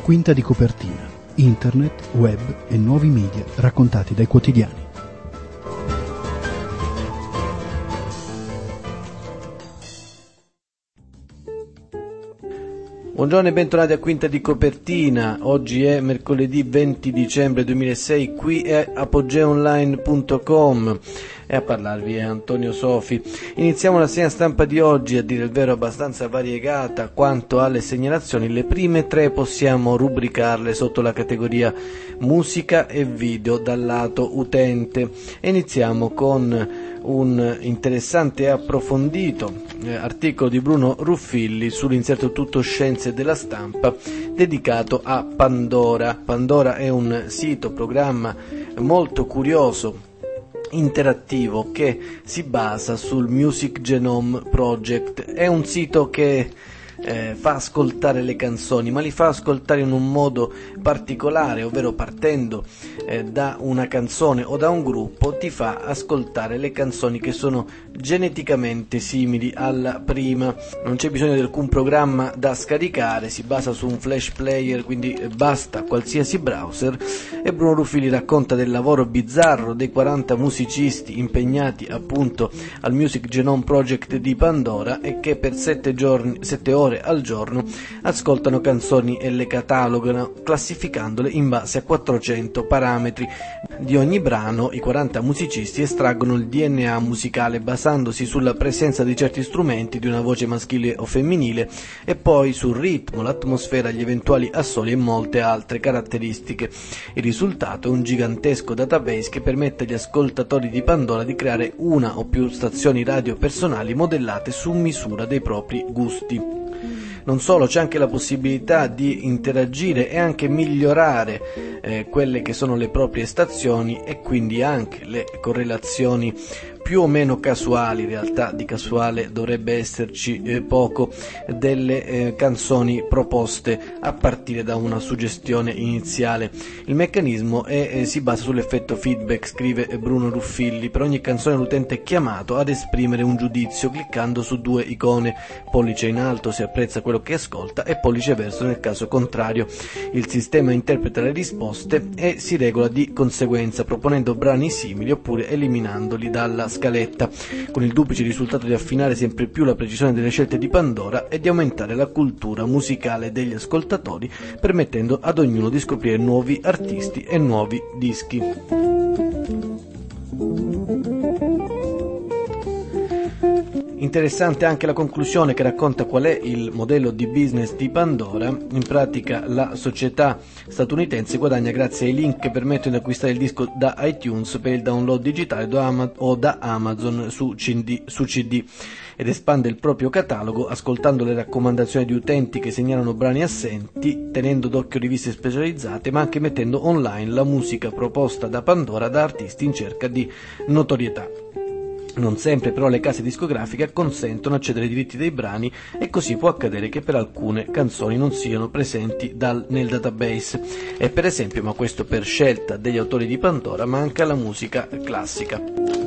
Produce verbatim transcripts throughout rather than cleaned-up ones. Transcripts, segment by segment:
Quinta di copertina, internet, web e nuovi media raccontati dai quotidiani. Buongiorno e bentornati a Quinta di copertina. Oggi è mercoledì venti dicembre duemilasei, qui è apogeaonline punto com e a parlarvi è Antonio Sofi. Iniziamo la segna stampa di oggi, a dire il vero abbastanza variegata quanto alle segnalazioni. Le prime tre possiamo rubricarle sotto la categoria musica e video dal lato utente e iniziamo con un interessante e approfondito eh, articolo di Bruno Ruffilli sull'inserto Tutto Scienze della Stampa dedicato a Pandora. Pandora è un sito, programma molto curioso, interattivo, che si basa sul Music Genome Project. È un sito che Eh, fa ascoltare le canzoni, ma li fa ascoltare in un modo particolare, ovvero partendo eh, da una canzone o da un gruppo ti fa ascoltare le canzoni che sono geneticamente simili alla prima. Non c'è bisogno di alcun programma da scaricare, si basa su un flash player, quindi basta qualsiasi browser, e Bruno Ruffilli racconta del lavoro bizzarro dei quaranta musicisti impegnati appunto al Music Genome Project di Pandora e che per sette giorni, sette ore al giorno ascoltano canzoni e le catalogano, classificandole in base a quattrocento parametri. Di ogni brano i quaranta musicisti estraggono il D N A musicale basandosi sulla presenza di certi strumenti, di una voce maschile o femminile, e poi sul ritmo, l'atmosfera, gli eventuali assoli e molte altre caratteristiche. Il risultato è un gigantesco database che permette agli ascoltatori di Pandora di creare una o più stazioni radio personali modellate su misura dei propri gusti. Non solo, c'è anche la possibilità di interagire e anche migliorare eh, quelle che sono le proprie stazioni e quindi anche le correlazioni più o meno casuali, in realtà di casuale dovrebbe esserci eh, poco, delle eh, canzoni proposte a partire da una suggestione iniziale. Il meccanismo è, eh, si basa sull'effetto feedback, scrive Bruno Ruffilli. Per ogni canzone l'utente è chiamato ad esprimere un giudizio cliccando su due icone, pollice in alto se apprezza quello che ascolta e pollice verso nel caso contrario. Il sistema interpreta le risposte e si regola di conseguenza, proponendo brani simili oppure eliminandoli dalla scaletta, con il duplice risultato di affinare sempre più la precisione delle scelte di Pandora e di aumentare la cultura musicale degli ascoltatori, permettendo ad ognuno di scoprire nuovi artisti e nuovi dischi. Interessante anche la conclusione, che racconta qual è il modello di business di Pandora. In pratica la società statunitense guadagna grazie ai link che permettono di acquistare il disco da iTunes per il download digitale o da Amazon su C D, su C D ed espande il proprio catalogo ascoltando le raccomandazioni di utenti che segnalano brani assenti, tenendo d'occhio riviste specializzate, ma anche mettendo online la musica proposta da Pandora da artisti in cerca di notorietà. Non sempre però le case discografiche consentono accedere ai diritti dei brani e così può accadere che per alcune canzoni non siano presenti dal, nel database e per esempio, ma questo per scelta degli autori di Pandora, manca la musica classica.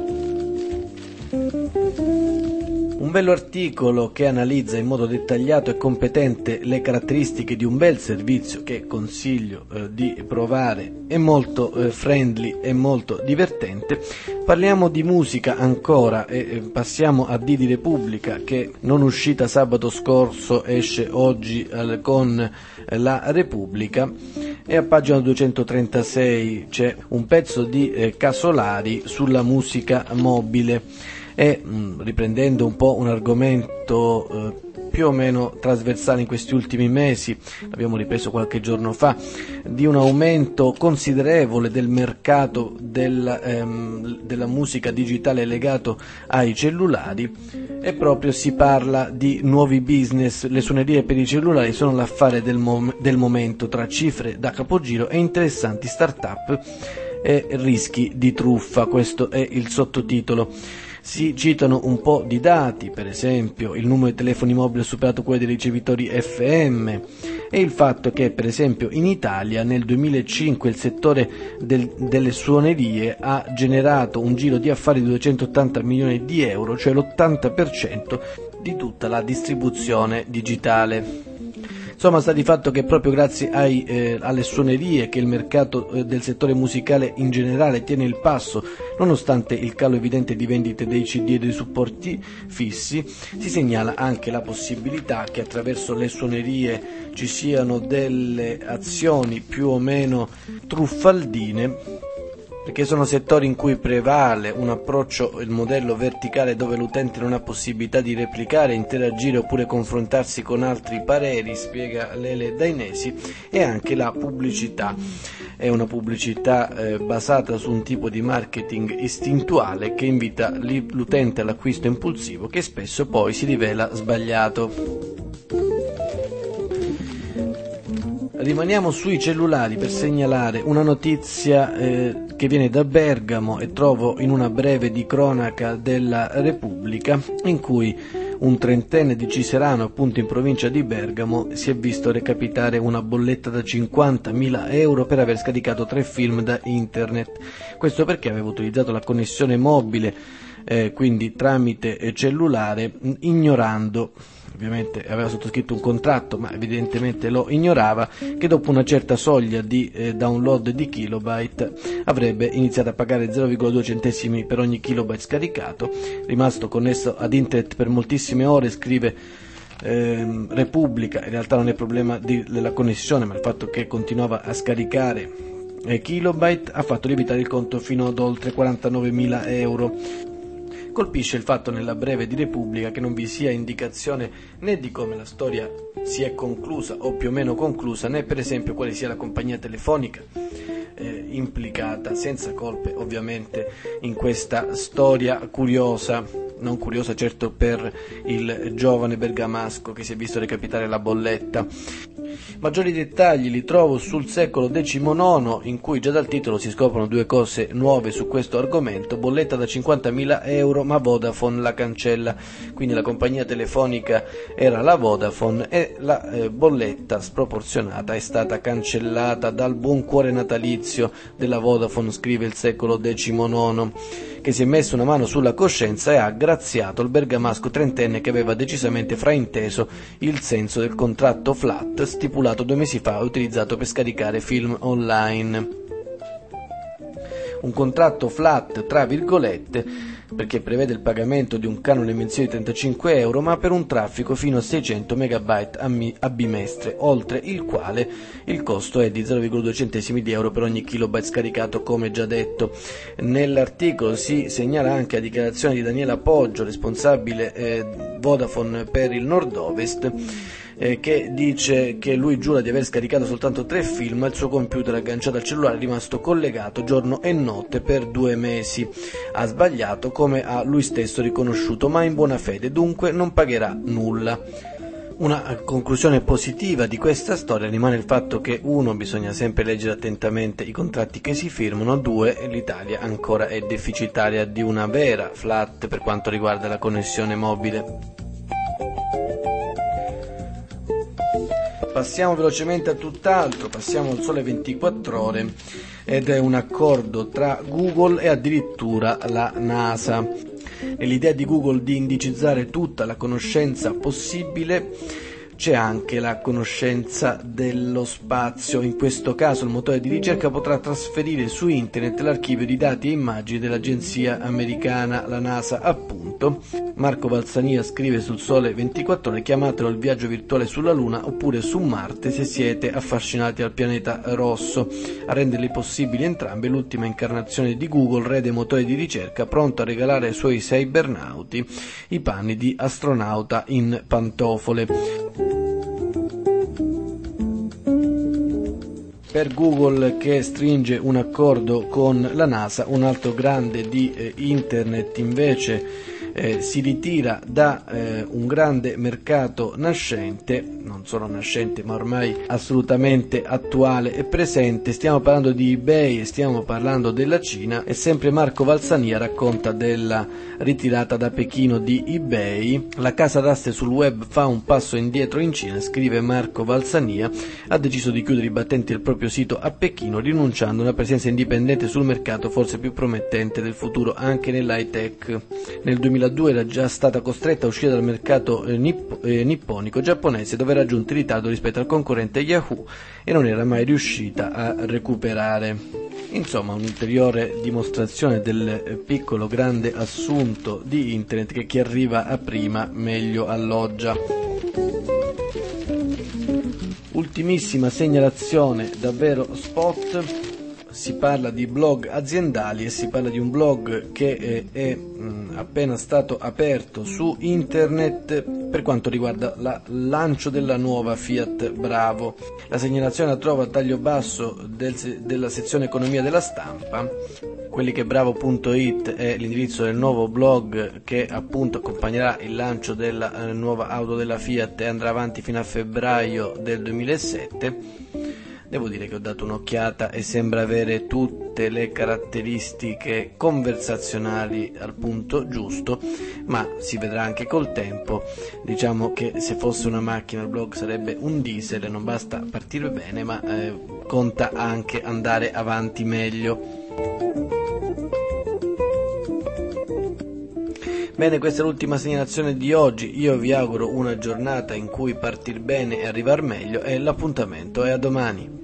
Un bello articolo che analizza in modo dettagliato e competente le caratteristiche di un bel servizio che consiglio eh, di provare, è molto eh, friendly e molto divertente. Parliamo di musica ancora e eh, passiamo a Didi Repubblica, che non uscita sabato scorso esce oggi eh, con eh, la Repubblica, e a pagina duecentotrentasei c'è un pezzo di eh, Casolari sulla musica mobile. E mh, riprendendo un po' un argomento eh, più o meno trasversale in questi ultimi mesi, l'abbiamo ripreso qualche giorno fa, di un aumento considerevole del mercato del, ehm, della musica digitale legato ai cellulari, e proprio si parla di nuovi business. Le suonerie per i cellulari sono l'affare del, mom- del momento, tra cifre da capogiro e interessanti start-up e rischi di truffa. Questo è il sottotitolo. Si citano un po' di dati, per esempio il numero di telefoni mobili ha superato quello dei ricevitori F M e il fatto che, per esempio, in Italia nel duemilacinque il settore del, delle suonerie ha generato un giro di affari di duecentottanta milioni di euro, cioè l'ottanta per cento di tutta la distribuzione digitale. Insomma, sta di fatto che proprio grazie ai, eh, alle suonerie che il mercato eh, del settore musicale in generale tiene il passo, nonostante il calo evidente di vendite dei C D e dei supporti fissi, si segnala anche la possibilità che attraverso le suonerie ci siano delle azioni più o meno truffaldine, perché sono settori in cui prevale un approccio, il modello verticale, dove l'utente non ha possibilità di replicare, interagire oppure confrontarsi con altri pareri, spiega Lele Dainesi, e anche la pubblicità. È una pubblicità eh, basata su un tipo di marketing istintuale che invita l'utente all'acquisto impulsivo, che spesso poi si rivela sbagliato. Rimaniamo sui cellulari per segnalare una notizia eh, che viene da Bergamo e trovo in una breve di cronaca della Repubblica, in cui un trentenne di Ciserano, appunto in provincia di Bergamo, si è visto recapitare una bolletta da cinquantamila euro per aver scaricato tre film da internet. Questo perché aveva utilizzato la connessione mobile, eh, quindi tramite eh, cellulare, ignorando, ovviamente aveva sottoscritto un contratto ma evidentemente lo ignorava, che dopo una certa soglia di eh, download di kilobyte avrebbe iniziato a pagare zero virgola due centesimi per ogni kilobyte scaricato. Rimasto connesso ad internet per moltissime ore, scrive ehm, Repubblica, in realtà non è problema di, della connessione, ma il fatto che continuava a scaricare eh, kilobyte ha fatto lievitare il conto fino ad oltre quarantanovemila euro. Colpisce il fatto nella breve di Repubblica che non vi sia indicazione né di come la storia si è conclusa o più o meno conclusa, né per esempio quale sia la compagnia telefonica eh, implicata, senza colpe ovviamente, in questa storia curiosa, non curiosa certo per il giovane bergamasco che si è visto recapitare la bolletta. Maggiori dettagli li trovo sul Secolo diciannove, in cui già dal titolo si scoprono due cose nuove su questo argomento: bolletta da cinquantamila euro ma Vodafone la cancella, quindi la compagnia telefonica era la Vodafone e la eh, bolletta sproporzionata è stata cancellata dal buon cuore natalizio della Vodafone, scrive il Secolo diciannove, che si è messo una mano sulla coscienza e ha graziato il bergamasco trentenne che aveva decisamente frainteso il senso del contratto flat stipulato due mesi fa e utilizzato per scaricare film online. Un contratto flat tra virgolette perché prevede il pagamento di un canone mensile di trentacinque euro ma per un traffico fino a seicento megabyte a bimestre, oltre il quale il costo è di zero virgola due centesimi di euro per ogni kilobyte scaricato, come già detto. Nell'articolo si segnala anche la dichiarazione di Daniela Poggio, responsabile eh, Vodafone per il nord-ovest, Eh, che dice che lui giura di aver scaricato soltanto tre film, il suo computer agganciato al cellulare è rimasto collegato giorno e notte per due mesi. Ha sbagliato, come ha lui stesso riconosciuto, ma in buona fede, dunque non pagherà nulla. Una conclusione positiva di questa storia rimane il fatto che, uno, bisogna sempre leggere attentamente i contratti che si firmano, due, l'Italia ancora è deficitaria di una vera flat per quanto riguarda la connessione mobile. Passiamo velocemente a tutt'altro, passiamo al Sole ventiquattro Ore, ed è un accordo tra Google e addirittura la NASA. Nell'idea di Google di indicizzare tutta la conoscenza possibile c'è anche la conoscenza dello spazio. In questo caso il motore di ricerca potrà trasferire su internet l'archivio di dati e immagini dell'agenzia americana, la NASA appunto. Marco Valsania scrive sul Sole ventiquattro Ore: chiamatelo il viaggio virtuale sulla Luna oppure su Marte se siete affascinati al pianeta rosso. A renderli possibili entrambe l'ultima incarnazione di Google, re dei motori di ricerca, pronto a regalare ai suoi cybernauti i panni di astronauta in pantofole. Per Google, che stringe un accordo con la NASA, un altro grande di eh, internet invece eh, si ritira da eh, un grande mercato nascente, non solo nascente ma ormai assolutamente attuale e presente. Stiamo parlando di eBay e stiamo parlando della Cina, e sempre Marco Valsania racconta della ritirata da Pechino di eBay. La casa d'aste sul web fa un passo indietro in Cina, scrive Marco Valsania, ha deciso di chiudere i battenti del proprio sito a Pechino, rinunciando a una presenza indipendente sul mercato forse più promettente del futuro anche nell'high tech. Nel duemilaquindici duemiladue era già stata costretta a uscire dal mercato eh, nipp- eh, nipponico giapponese, dove era raggiunto in ritardo rispetto al concorrente Yahoo e non era mai riuscita a recuperare. Insomma, un'ulteriore dimostrazione del piccolo grande assunto di internet, che chi arriva a prima meglio alloggia. Ultimissima segnalazione, davvero spot. Si parla di blog aziendali e si parla di un blog che è, è mh, appena stato aperto su internet per quanto riguarda il lancio della nuova Fiat Bravo. La segnalazione la trova a taglio basso del, della sezione economia della Stampa. Quelli che bravo punto it è l'indirizzo del nuovo blog che appunto accompagnerà il lancio della eh, nuova auto della Fiat e andrà avanti fino a febbraio del duemilasette. Devo dire che ho dato un'occhiata e sembra avere tutte le caratteristiche conversazionali al punto giusto, ma si vedrà anche col tempo. Diciamo che se fosse una macchina il blog sarebbe un diesel, non basta partire bene, ma eh, conta anche andare avanti meglio. Bene, questa è l'ultima segnalazione di oggi. Io vi auguro una giornata in cui partir bene e arrivar meglio, e l'appuntamento è a domani.